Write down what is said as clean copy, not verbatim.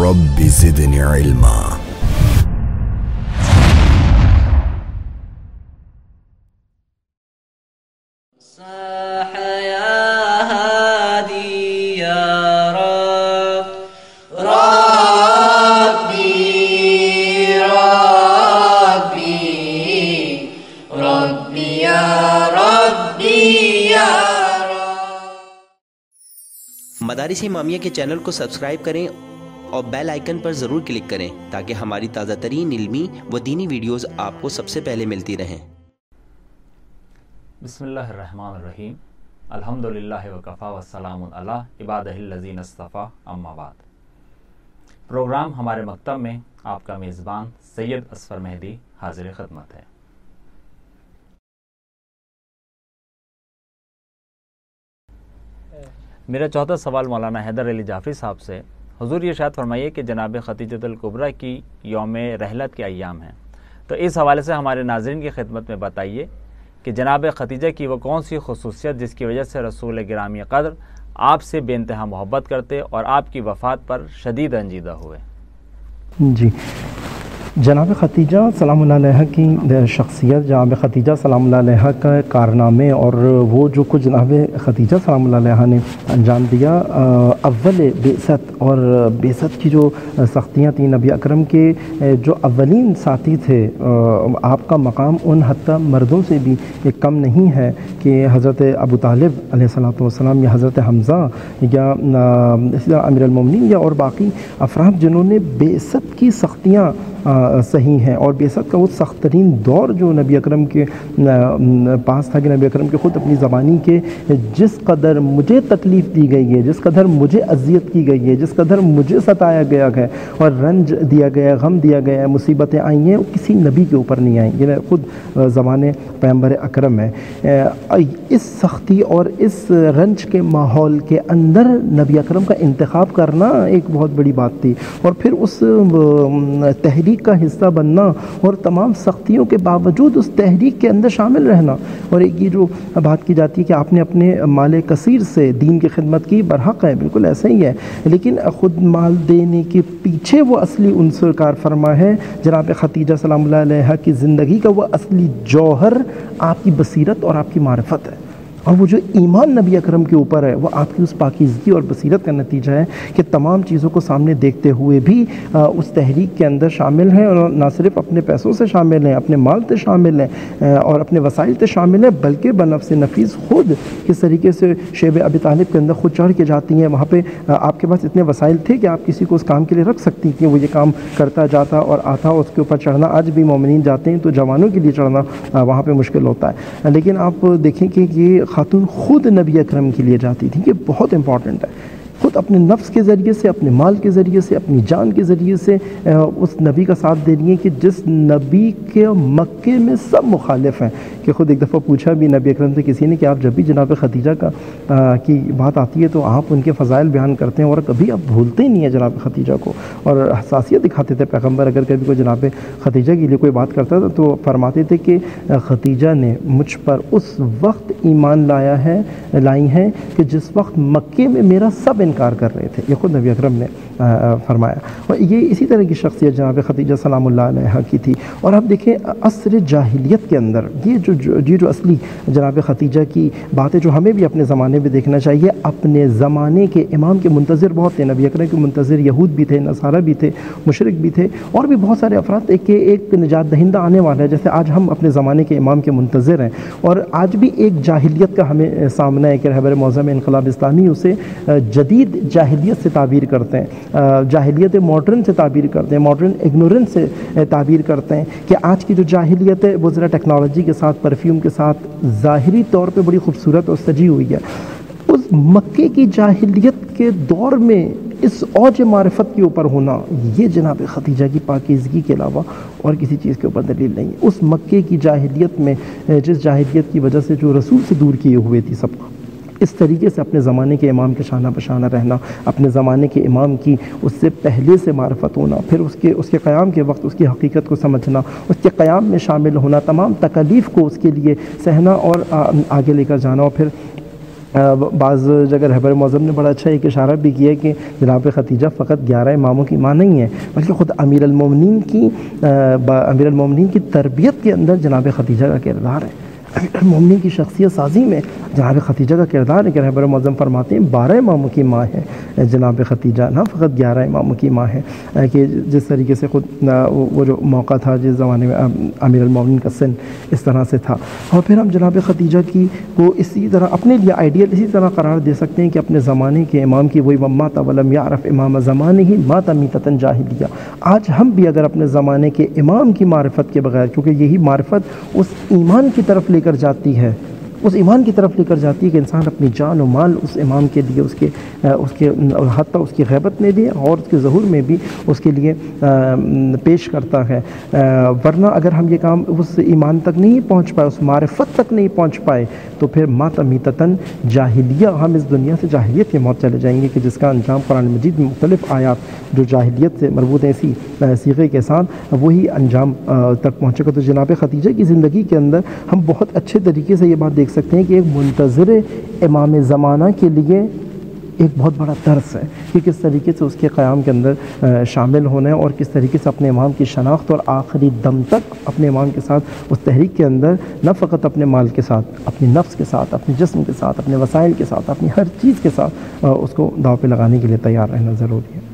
رب زدني علما. صاح يا هادي يا رب ربي ربي ربي يا ربي يا رب. مدارس امامیہ کے چینل کو سبسکرائب کریں اور بیل آئیکن پر ضرور کلک کریں تاکہ ہماری تازہ ترین علمی و دینی ویڈیوز آپ کو سب سے پہلے ملتی رہیں. بسم اللہ الرحمن الرحیم. الحمدللہ وکفا والسلام علی عبادہ الذین اصطفیٰ اما بعد. پروگرام ہمارے مکتب میں آپ کا میزبان سید اصفر مہدی حاضر خدمت ہے. میرا چوتھا سوال مولانا حیدر علی جعفری صاحب سے. حضور یہ ارشاد فرمائیے کہ جناب خدیجۃ الکبریٰ کی یوم رحلت کے ایام ہیں، تو اس حوالے سے ہمارے ناظرین کی خدمت میں بتائیے کہ جناب خدیجہ کی وہ کون سی خصوصیت جس کی وجہ سے رسول گرامی قدر آپ سے بے انتہا محبت کرتے اور آپ کی وفات پر شدید رنجیدہ ہوئے؟ جی، جناب خدیجہ سلام اللہ علیہ کی شخصیت، جناب خدیجہ سلام اللہ علیہ کا کارنامے اور وہ جو کچھ جناب خدیجہ سلام اللہ علیہ نے انجام دیا، اول بعثت اور بعثت کی جو سختیاں تھیں، نبی اکرم کے جو اولین ساتھی تھے، آپ کا مقام ان حتیٰ مردوں سے بھی کم نہیں ہے کہ حضرت ابو طالب علیہ السلام یا حضرت حمزہ یا امیر المومنین یا اور باقی افراد جنہوں نے بعثت کی سختیاں صحیح ہیں، اور بعثت کا وہ سخت ترین دور جو نبی اکرم کے پاس تھا کہ نبی اکرم کے خود اپنی زبانی کے جس قدر مجھے تکلیف دی گئی ہے، جس قدر مجھے اذیت کی گئی ہے، جس قدر مجھے ستایا گیا ہے اور رنج دیا گیا ہے، غم دیا گیا ہے، مصیبتیں آئی ہیں، وہ کسی نبی کے اوپر نہیں آئیں. یہ خود زبان پیغمبر اکرم ہے. اس سختی اور اس رنج کے ماحول کے اندر نبی اکرم کا انتخاب کرنا ایک بہت بڑی بات تھی، اور پھر اس تحریک کا حصہ بننا اور تمام سختیوں کے باوجود اس تحریک کے اندر شامل رہنا. اور ایک یہ جو بات کی جاتی ہے کہ آپ نے اپنے مال کثیر سے دین کی خدمت کی، برحق ہے، بالکل ایسا ہی ہے، لیکن خود مال دینے کے پیچھے وہ اصلی عنصر کار فرما ہے جناب خدیجہ سلام اللہ علیہ کی زندگی کا وہ اصلی جوہر آپ کی بصیرت اور آپ کی معرفت ہے. اور وہ جو ایمان نبی اکرم کے اوپر ہے وہ آپ کی اس پاکیزگی اور بصیرت کا نتیجہ ہے کہ تمام چیزوں کو سامنے دیکھتے ہوئے بھی اس تحریک کے اندر شامل ہیں، اور نہ صرف اپنے پیسوں سے شامل ہیں، اپنے مال سے شامل ہیں اور اپنے وسائل سے شامل ہیں، بلکہ بنفس نفیس خود کس طریقے سے شیب ابی طالب کے اندر خود چڑھ کے جاتی ہیں. وہاں پہ آپ کے پاس اتنے وسائل تھے کہ آپ کسی کو اس کام کے لیے رکھ سکتی کہ وہ یہ کام کرتا جاتا اور آتا، اس کے اوپر چڑھنا آج بھی مومنین جاتے ہیں تو جوانوں کے لیے چڑھنا وہاں پہ مشکل ہوتا ہے. لیکن آپ دیکھیں کہ یہ خاتون خود نبی اکرم کے لیے جاتی تھی، کہ بہت امپورٹنٹ ہے. خود اپنے نفس کے ذریعے سے، اپنے مال کے ذریعے سے، اپنی جان کے ذریعے سے اس نبی کا ساتھ دے رہی ہیں کہ جس نبی کے مکے میں سب مخالف ہیں. کہ خود ایک دفعہ پوچھا بھی نبی اکرم سے کسی نے کہ آپ جب بھی جناب خدیجہ کی بات آتی ہے تو آپ ان کے فضائل بیان کرتے ہیں اور کبھی آپ بھولتے ہی نہیں ہیں جناب خدیجہ کو، اور حساسیت دکھاتے تھے پیغمبر. اگر کبھی کوئی جناب خدیجہ کے لیے کوئی بات کرتا تھا تو فرماتے تھے کہ خدیجہ نے مجھ پر اس وقت ایمان لائی ہیں کہ جس وقت مکے میں میرا سب انکار کر رہے تھے. یہ خود نبی اکرم نے فرمایا. اور یہ اسی طرح کی شخصیت جناب خدیجہ سلام اللہ علیہ کی تھی. اور آپ دیکھیں عصر جاہلیت کے اندر یہ جو اصلی جناب خدیجہ کی بات ہے جو ہمیں بھی اپنے زمانے میں دیکھنا چاہیے. اپنے زمانے کے امام کے منتظر بہت تھے، نبی اکرم کے منتظر یہود بھی تھے، نصارہ بھی تھے، مشرک بھی تھے، اور بھی بہت سارے افراد تھے کہ ایک نجات دہندہ آنے والا ہے. جیسے آج ہم اپنے زمانے کے امام کے منتظر ہیں، اور آج بھی ایک جاہلیت کا ہمیں سامنا ہے کہ رہبر معظم انقلاب اسلامی اسے جدید جاہلیت سے تعبیر کرتے ہیں، جاہلیت ماڈرن سے تعبیر کرتے ہیں، ماڈرن ایگنورنس سے تعبیر کرتے ہیں کہ آج کی جو جاہلیت ہے وہ ذرا ٹیکنالوجی کے ساتھ، پرفیوم کے ساتھ ظاہری طور پہ بڑی خوبصورت اور سجی ہوئی ہے. اس مکے کی جاہلیت کے دور میں اس اوج معرفت کے اوپر ہونا، یہ جناب خدیجہ کی پاکیزگی کے علاوہ اور کسی چیز کے اوپر دلیل نہیں. اس مکے کی جاہلیت میں جس جاہلیت کی وجہ سے جو رسول سے دور کیے ہوئے تھی سب، اس طریقے سے اپنے زمانے کے امام کے شانہ بشانہ رہنا، اپنے زمانے کے امام کی اس سے پہلے سے معرفت ہونا، پھر اس کے قیام کے وقت اس کی حقیقت کو سمجھنا، اس کے قیام میں شامل ہونا، تمام تکالیف کو اس کے لیے سہنا اور آگے لے کر جانا، اور پھر بعض جگہ رہبر معظم نے بڑا اچھا ایک اشارہ بھی کیا کہ جناب ختیجہ فقط 11 اماموں کی ماں نہیں ہے، بلکہ خود امیر المومنین کی تربیت کے اندر جناب ختیجہ کا کردار ہے۔ امیر المومنین کی شخصیت سازی میں جناب ختیجہ کا کردار ہے کہ رہبر معظم فرماتے ہیں 12 اماموں کی ماں ہے جناب ختیجہ، نہ فقط 11 اماموں کی ماں ہے، کہ جس طریقے سے خود وہ جو موقع تھا جس زمانے میں امیر المومنین کا سن اس طرح سے تھا، اور پھر ہم جناب ختیجہ کی کو اسی طرح اپنے لیے آئیڈیل اسی طرح قرار دے سکتے ہیں کہ اپنے زمانے کے امام کی وہی مات ولم یعرف امام زمانے ہی مات میتۃ جاہلیہ۔ آج ہم بھی اگر اپنے زمانے کے امام کی معرفت کے بغیر، کیونکہ یہی معرفت اس ایمان کی طرف لے کر جاتی ہے، اس ایمان کی طرف لے کر جاتی ہے کہ انسان اپنی جان و مال اس امام کے لیے، اس کے حتیٰ اس کی غیبت میں بھی اور اس کے ظہور میں بھی اس کے لیے پیش کرتا ہے، ورنہ اگر ہم یہ کام اس ایمان تک نہیں پہنچ پائے، اس معرفت تک نہیں پہنچ پائے، تو پھر مات میتۃ جاہلیہ، ہم اس دنیا سے جاہلیت کی موت چلے جائیں گے، کہ جس کا انجام قرآن مجید میں مختلف آیات جو جاہلیت سے مربوط ہیں اسی صیغے کے ساتھ وہی انجام تک پہنچے گا۔ تو جناب ختیجہ کی زندگی کے اندر ہم بہت اچھے طریقے سے یہ بات دیکھ سکتے ہیں کہ ایک منتظر امام زمانہ کے لیے ایک بہت بڑا درس ہے کہ کس طریقے سے اس کے قیام کے اندر شامل ہونا ہے، اور کس طریقے سے اپنے امام کی شناخت اور آخری دم تک اپنے امام کے ساتھ اس تحریک کے اندر نہ فقط اپنے مال کے ساتھ، اپنی نفس کے ساتھ، اپنے جسم کے ساتھ، اپنے وسائل کے ساتھ، اپنی ہر چیز کے ساتھ اس کو داؤ پہ لگانے کے لیے تیار رہنا ضروری ہے۔